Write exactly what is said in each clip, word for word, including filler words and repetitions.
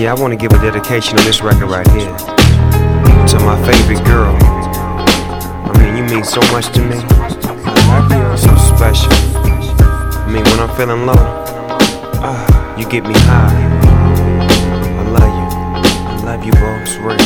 Yeah, I want to give a dedication on this record right here to my favorite girl. I mean, you mean so much to me. So special. I mean, when I'm feeling low, uh, you get me high. I love you. I love you, bro. It's real.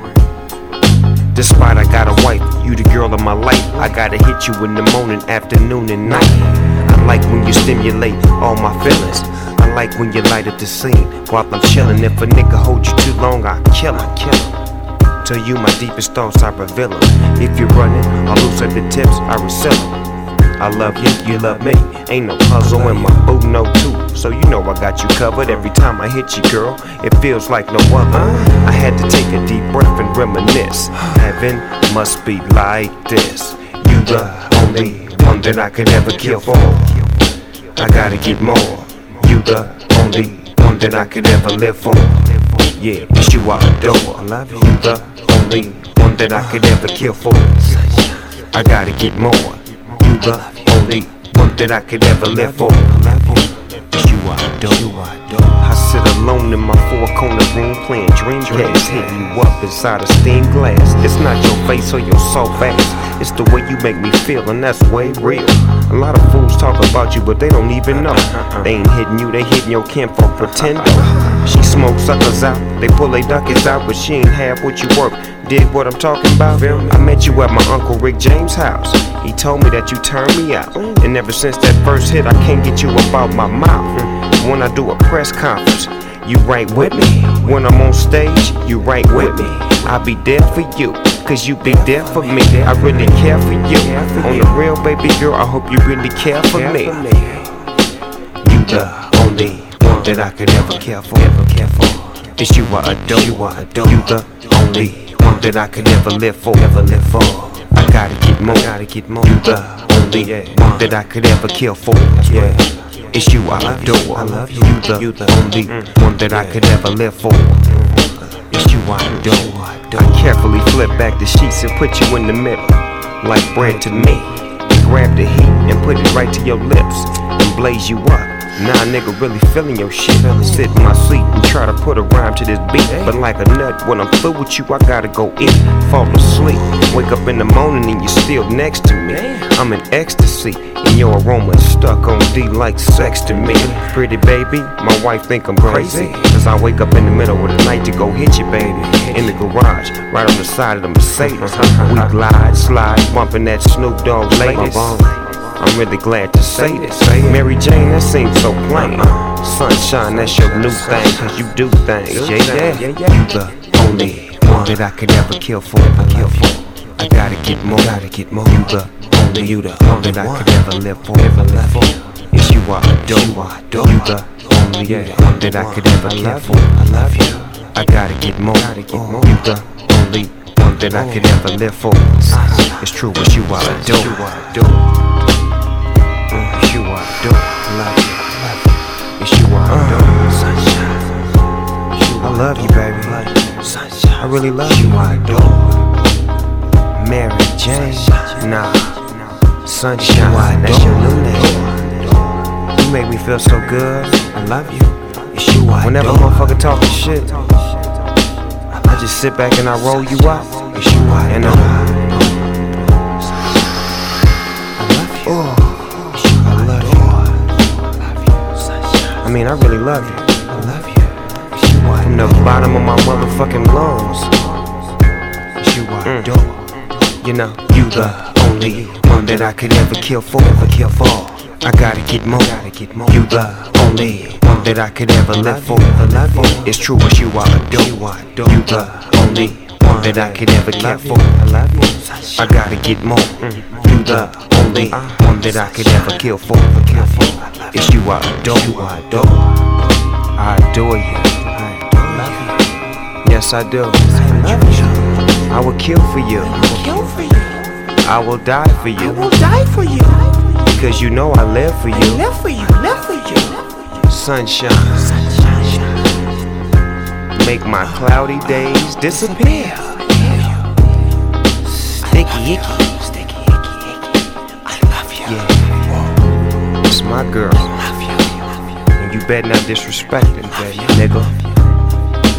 Despite I got a wife, you the girl of my life. I gotta hit you in the morning, afternoon, and night. I like when you stimulate all my feelings. I like when you light up the scene while I'm chillin'. If a nigga hold you too long, I kill him, kill him. Tell you my deepest thoughts, I reveal them. If you're running, I lose at the tips, I reseal them. I love you, you love me. Ain't no puzzle in my boot, no two. So you know I got you covered. Every time I hit you, girl, it feels like no other. I had to take a deep breath and reminisce. Heaven must be like this. You the only one that I could ever kill for. I gotta get more. You the only one that I could ever live for. Yeah, it's you I adore. I love you. You the only one that I could ever kill for. I gotta get more. You the only one that I could ever live for. It's you I adore. I sit alone in my four-corner room playing Dreamcast, hitting you up inside a stained glass. It's not your face or your soft ass, it's the way you make me feel, and that's way real. A lot of fools talk about you, but they don't even know. They ain't hitting you, they hitting your camp for pretendo. She smoke suckers out, they pull they duckets out, but she ain't half what you work. Dig what I'm talking about? I met you at my Uncle Rick James' house. He told me that you turned me out, and ever since that first hit, I can't get you up out my mouth. When I do a press conference, you right with me. When I'm on stage, you right with me. I'll be there for you, cause you be there for me. I really care for you. On the real, baby girl, I hope you really care for me. You the only one that I could ever care for. It's you I adore. You the only one that I could ever live for. I gotta get more. You the only one that I could ever kill for. Yeah. It's you I adore. I love you. You the, you the only one that I could ever live for. It's you I adore. I carefully flip back the sheets and put you in the middle, like bread to me. And grab the heat and put it right to your lips and blaze you up. Now a nigga really feeling your shit. Sit in my seat and try to put a rhyme to this beat, but like a nut, when I'm through with you, I gotta go eat, fall asleep, wake up in the morning and you're still next to me. I'm in ecstasy, and your aroma is stuck on D like sex to me. Pretty baby, my wife think I'm crazy, cause I wake up in the middle of the night to go hit you, baby. In the garage, right on the side of the Mercedes. We glide, slide, bumping that Snoop Dogg latest. I'm really glad to say this. Mary Jane, that seems so plain. Sunshine, that's your new thing, cause you do things. Yeah, yeah. You the only one that I could ever kill for. I gotta get more. You the only, you the only that I could ever live for. It's you I adore. You the only one that I could ever kill for. I gotta get more. You the only one that I could ever live for. It's true, it's you I adore. It's you I adore. Love you. It's you I adore. Sunshine. I love you, baby. Sunshine. I really love you. I adore. Mary Jane. Nah. Sunshine. That's your new name. You make me feel so good. I love you. It's you I adore. Whenever a motherfucker talking shit, I just sit back and I roll you out. It's you I adore. I mean, I really love you. I love you. From the bottom of my motherfucking lungs. It's you I adore. Mm. You know, you the only one that I could ever kill for. Ever kill for. I gotta get more. You the only one that I could ever live for. It's true, it's you I adore. You the only one that I could ever care for. I gotta get more. You the only one that I could ever kill for. It's you I adore. I adore you. Yes, I do. I will kill for you. I will die for you. I will die for you. Because you know I live for you. I live for you. Live for you. Sunshine. Make my cloudy days disappear. Sticky icky. Yeah. It's my girl. And you better not disrespect it, nigga.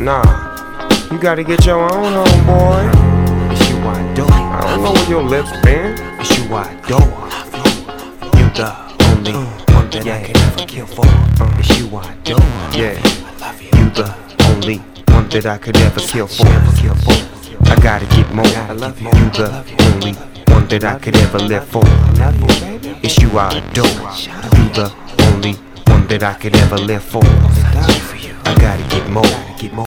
Nah, you gotta get your own homeboy. It's you I adore. I don't know where your lips been. It's you I adore. You the only one that I could ever kill for. It's you I adore. Yeah, I love you. You the only one that I could ever kill for. I gotta get more. I love you. You the only one that I could ever live for. It's you I adore. You the only one that I could ever live for. I gotta get more.